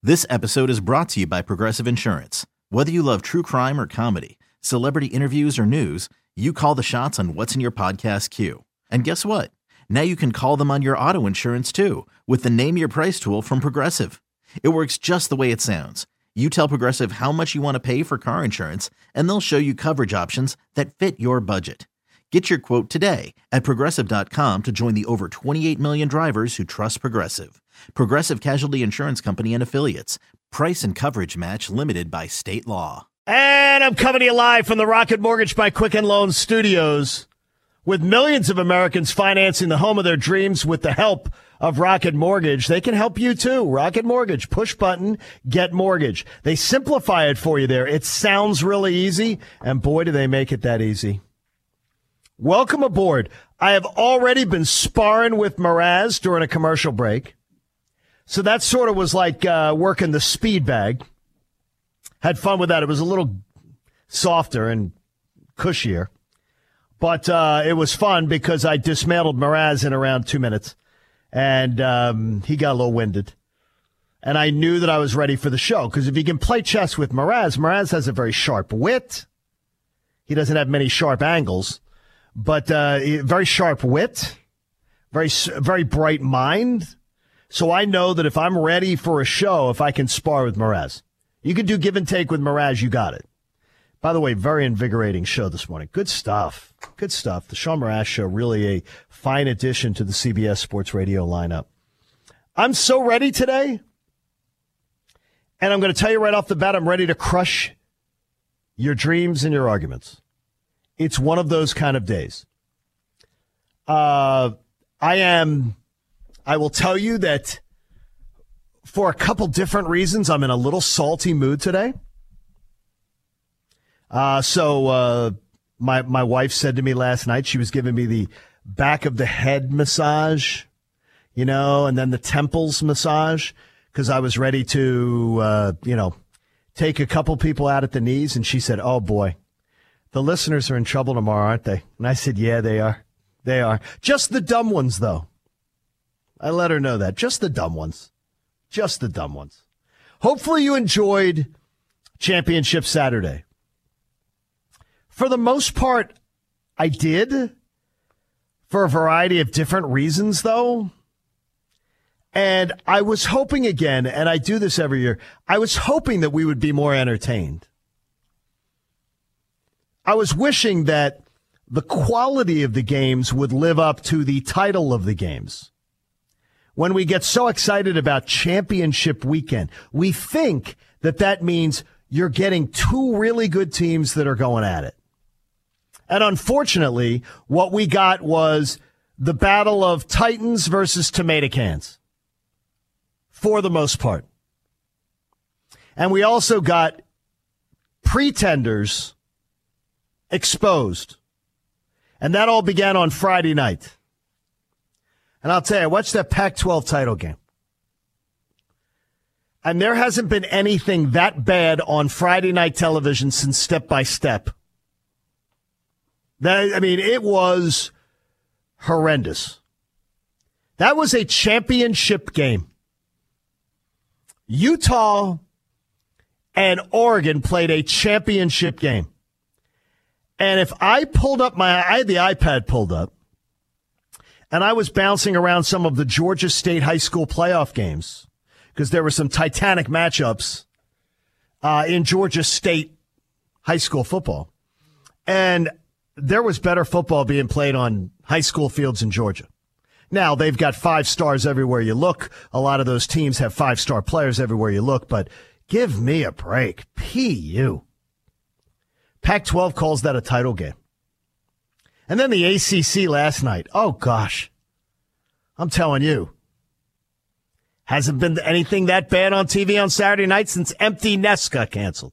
This episode is brought to you by Progressive Insurance. Whether you love true crime or comedy, celebrity interviews or news, you call the shots on what's in your podcast queue. And guess what? Now you can call them on your auto insurance too with the Name Your Price tool from Progressive. It works just the way it sounds. You tell Progressive how much you want to pay for car insurance, and they'll show you coverage options that fit your budget. Get your quote today at Progressive.com to join the over 28 million drivers who trust Progressive. Progressive Casualty Insurance Company and Affiliates. Price and coverage match limited by state law. And I'm coming to you live from the Rocket Mortgage by Quicken Loans studios. With millions of Americans financing the home of their dreams with the help of Rocket Mortgage, they can help you too. Rocket Mortgage, push button, get mortgage. They simplify it for you there. It sounds really easy, and boy, do they make it that easy. Welcome aboard. I have already been sparring with Mraz during a commercial break. So that sort of was like working the speed bag. Had fun with that. It was a little softer and cushier. But it was fun because I dismantled Mraz in around 2 minutes. And he got a little winded. And I knew that I was ready for the show. Because if you can play chess with Mraz has a very sharp wit. He doesn't have many sharp angles. But very sharp wit, very bright mind. So I know that if I'm ready for a show, if I can spar with Mraz. You can do give and take with Mraz, you got it. By the way, very invigorating show this morning. Good stuff. Good stuff. The Sean Mraz Show, really a fine addition to the CBS Sports Radio lineup. I'm so ready today. And I'm going to tell you right off the bat, I'm ready to crush your dreams and your arguments. It's one of those kind of days. I will tell you that for a couple different reasons, I'm in a little salty mood today. So my wife said to me last night, she was giving me the back of the head massage, and then the temples massage, because I was ready to, take a couple people out at the knees. And she said, oh, boy. The listeners are in trouble tomorrow, aren't they? And I said, yeah, they are. They are. Just the dumb ones, though. I let her know that. Just the dumb ones. Just the dumb ones. Hopefully you enjoyed Championship Saturday. For the most part, I did. For a variety of different reasons, though. And I was hoping again, and I do this every year, I was hoping that we would be more entertained. I was wishing that the quality of the games would live up to the title of the games. When we get so excited about championship weekend, we think that means you're getting two really good teams that are going at it. And unfortunately, what we got was the battle of Titans versus tomato cans, for the most part. And we also got pretenders exposed. And that all began on Friday night. And I'll tell you, I watched that Pac-12 title game. And there hasn't been anything that bad on Friday night television since Step by Step. It was horrendous. That was a championship game. Utah and Oregon played a championship game. And if I pulled up I had the iPad pulled up, and I was bouncing around some of the Georgia State high school playoff games, because there were some titanic matchups in Georgia State high school football. And there was better football being played on high school fields in Georgia. Now, they've got 5 stars everywhere you look. A lot of those teams have 5-star players everywhere you look, but give me a break. PU. Pac-12 calls that a title game. And then the ACC last night. Oh, gosh. I'm telling you. Hasn't been anything that bad on TV on Saturday night since Empty Nest got canceled.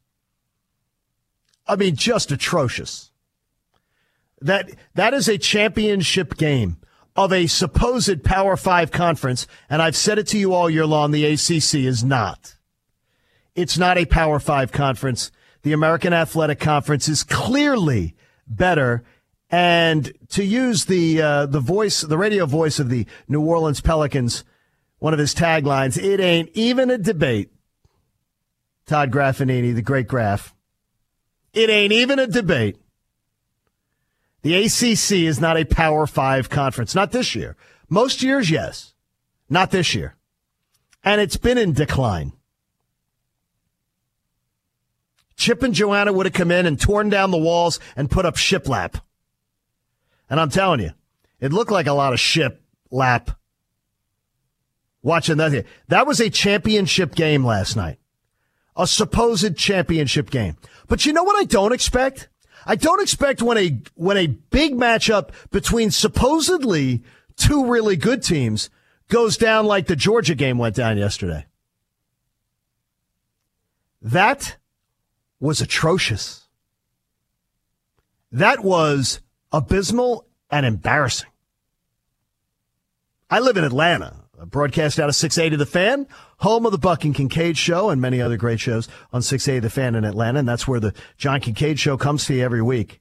Just atrocious. That is a championship game of a supposed Power 5 conference, and I've said it to you all year long, the ACC is not. It's not a Power 5 conference. The American Athletic Conference is clearly better. And to use the radio voice of the New Orleans Pelicans, one of his taglines, it ain't even a debate. Todd Graffinini, the great Graf. It ain't even a debate. The ACC is not a Power 5 conference. Not this year. Most years, yes. Not this year. And it's been in decline. Chip and Joanna would have come in and torn down the walls and put up shiplap. And I'm telling you, it looked like a lot of shiplap. Watching that. That was a championship game last night. A supposed championship game. But you know what I don't expect? I don't expect when a big matchup between supposedly two really good teams goes down like the Georgia game went down yesterday. That was atrocious. That was abysmal and embarrassing. I live in Atlanta. I broadcast out of 680 The Fan, home of the Buck and Kincaid Show and many other great shows on 680 The Fan in Atlanta, and that's where the John Kincaid Show comes to you every week.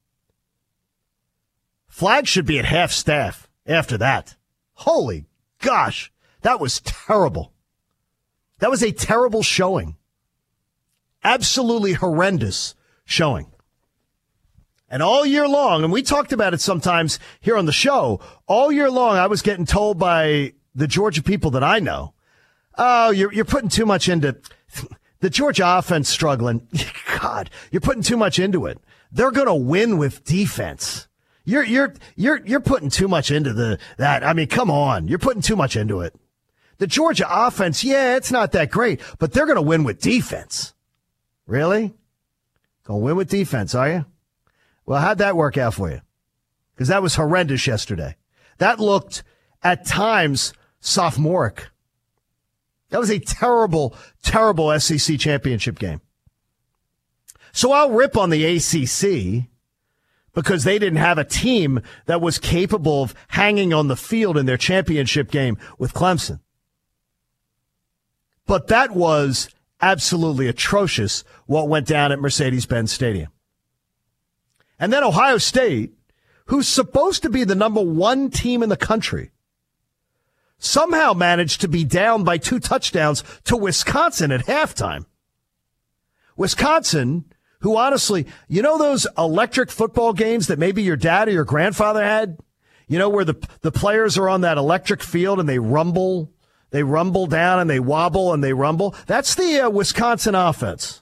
Flag should be at half staff after that. Holy gosh, that was terrible. That was a terrible showing. Absolutely horrendous showing. And all year long, and we talked about it sometimes here on the show, all year long I was getting told by the Georgia people that I know, oh, you're putting too much into the Georgia offense struggling. God, you're putting too much into it. They're going to win with defense. You're putting too much into that. I mean, come on. You're putting too much into it. The Georgia offense, yeah, it's not that great, but they're going to win with defense. Really? Going to win with defense, are you? Well, how'd that work out for you? Because that was horrendous yesterday. That looked, at times, sophomoric. That was a terrible, terrible SEC championship game. So I'll rip on the ACC because they didn't have a team that was capable of hanging on the field in their championship game with Clemson. But that was absolutely atrocious what went down at Mercedes-Benz Stadium. And then Ohio State, who's supposed to be the number one team in the country, somehow managed to be down by 2 touchdowns to Wisconsin at halftime. Wisconsin, who honestly, you know those electric football games that maybe your dad or your grandfather had? You know, where the players are on that electric field and they rumble down and they wobble and they rumble? That's the Wisconsin offense.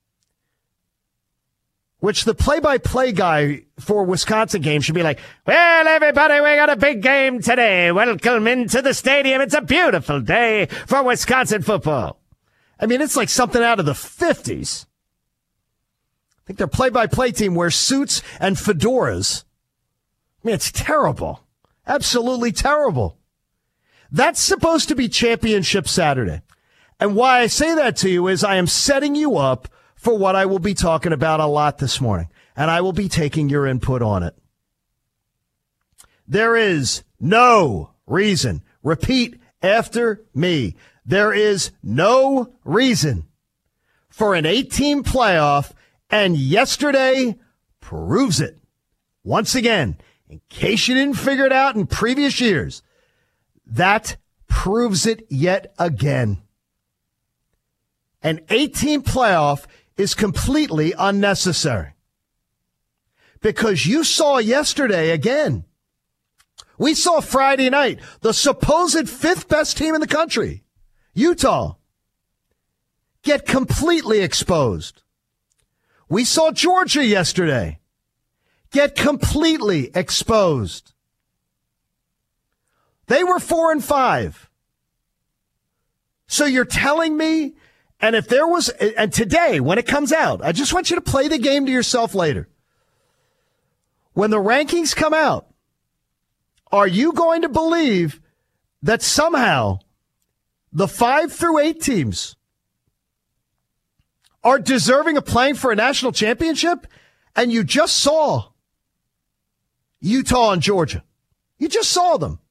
Which the play-by-play guy for Wisconsin game should be like, well, everybody, we got a big game today. Welcome into the stadium. It's a beautiful day for Wisconsin football. I mean, it's like something out of the 50s. I think their play-by-play team wears suits and fedoras. I mean, it's terrible. Absolutely terrible. That's supposed to be Championship Saturday. And why I say that to you is I am setting you up for what I will be talking about a lot this morning, and I will be taking your input on it. There is no reason, repeat after me, there is no reason for an 8-team playoff, and yesterday proves it. Once again, in case you didn't figure it out in previous years, that proves it yet again. An 8-team playoff is completely unnecessary. Because you saw yesterday again. We saw Friday night, the supposed 5th best team in the country, Utah, get completely exposed. We saw Georgia yesterday get completely exposed. They were 4-5. So you're telling me, and if there was, and today, when it comes out, I just want you to play the game to yourself later. When the rankings come out, are you going to believe that somehow the 5 through 8 teams are deserving of playing for a national championship? And you just saw Utah and Georgia. You just saw them.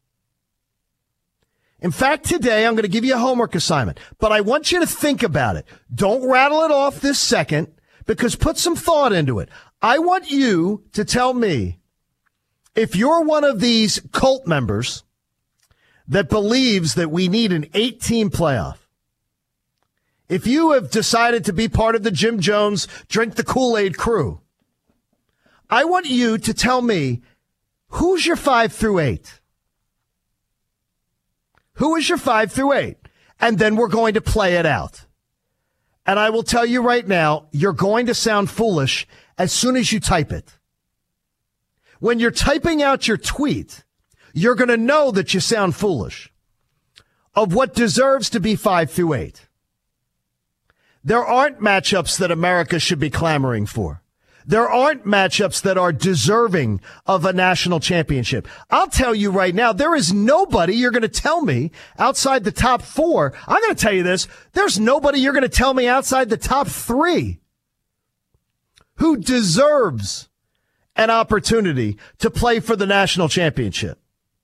In fact, today I'm going to give you a homework assignment, but I want you to think about it. Don't rattle it off this second, because put some thought into it. I want you to tell me if you're one of these cult members that believes that we need an 8-team playoff, if you have decided to be part of the Jim Jones Drink the Kool-Aid crew, I want you to tell me, who's your 5 through 8? Who is your 5 through 8? And then we're going to play it out. And I will tell you right now, you're going to sound foolish as soon as you type it. When you're typing out your tweet, you're going to know that you sound foolish of what deserves to be 5 through 8. There aren't matchups that America should be clamoring for. There aren't matchups that are deserving of a national championship. I'll tell you right now, there is nobody you're going to tell me outside the top 4. I'm going to tell you this. There's nobody you're going to tell me outside the top 3 who deserves an opportunity to play for the national championship.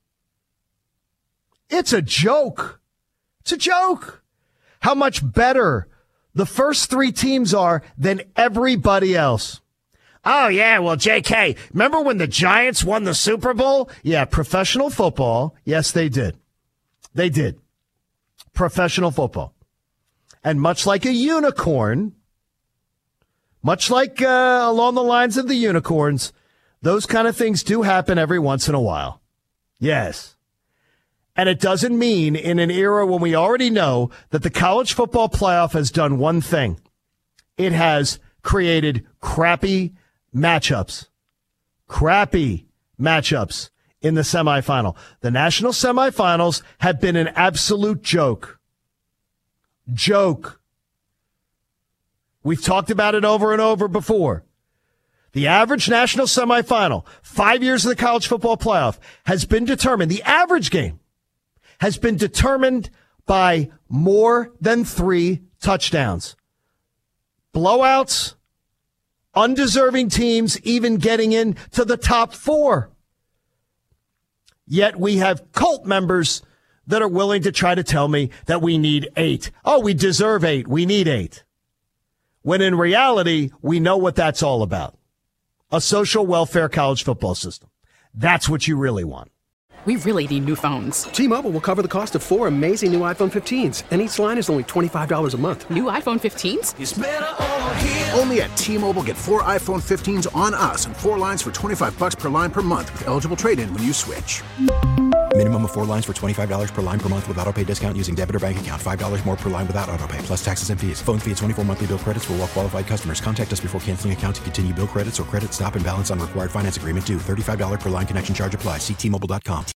It's a joke. It's a joke. How much better the first 3 teams are than everybody else. Oh, yeah, well, JK, remember when the Giants won the Super Bowl? Yeah, professional football. Yes, they did. They did. Professional football. And much like a unicorn, much like along the lines of the unicorns, those kind of things do happen every once in a while. Yes. And it doesn't mean in an era when we already know that the college football playoff has done one thing. It has created crappy matchups in the semifinal. The national semifinals have been an absolute joke. We've talked about it over and over before. The average national semifinal, 5 years of the college football playoff, has been determined. The average game has been determined by more than 3 touchdowns. Blowouts, undeserving teams even getting into the top 4. Yet we have cult members that are willing to try to tell me that we need 8. Oh, we deserve 8. We need 8. When in reality, we know what that's all about. A social welfare college football system. That's what you really want. We really need new phones. T-Mobile will cover the cost of 4 amazing new iPhone 15s, and each line is only $25 a month. New iPhone 15s? It's better over here. Only at T-Mobile, get 4 iPhone 15s on us and 4 lines for $25 per line per month with eligible trade-in when you switch. Minimum of 4 lines for $25 per line per month with autopay discount using debit or bank account. $5 more per line without autopay, plus taxes and fees. Phone fee at 24 monthly bill credits for well-qualified customers. Contact us before canceling account to continue bill credits or credit stop and balance on required finance agreement due. $35 per line connection charge applies. See T-Mobile.com.